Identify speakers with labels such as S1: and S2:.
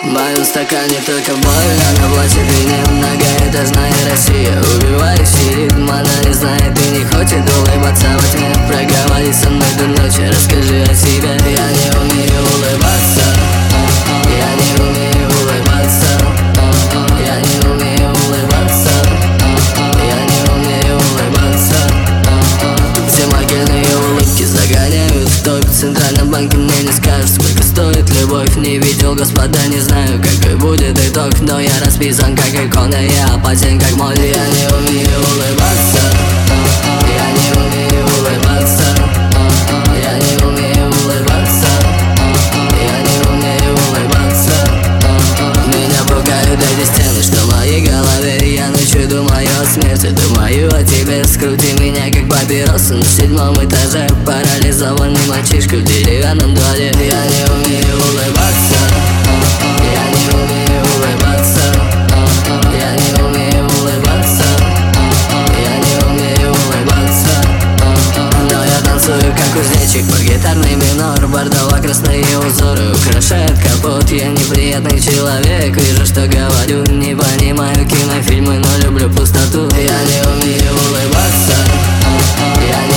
S1: В моем стакане только боль, она плачет и не многоэтажная Россия. Убивающий ритм, она не знает и не хочет улыбаться во тьме. Проговори со мной до ночи, расскажи о себе. Я не умею улыбаться, я не умею улыбаться, я не умею улыбаться, я не умею улыбаться. Все могильные улыбки загоняют в топ. В Центральном банке мне не скажешь, сколько стоит любовь. Не видел, господа, не знаю, какой будет итог. Но я расписан как икона, я опасен как моль. Я не умею улыбаться, я не умею улыбаться, я не умею улыбаться, я не умею улыбаться. Меня пугают эти стены, что в моей голове. Я ночью думаю о смерти, думаю о тебе. Скрути меня как папиросу на 7-м этаже. Парализованный мальчишка в деревянном дворе. Я не умею улыбаться, я не умею улыбаться, я не умею улыбаться, я не умею улыбаться. Но я танцую как кузнечик под гитарный минор. Бордово-красные узоры украшают капот. Я неприятный человек, вижу, что говорю. Не понимаю кинофильмы, но люблю пустоту. Я не умею улыбаться, я не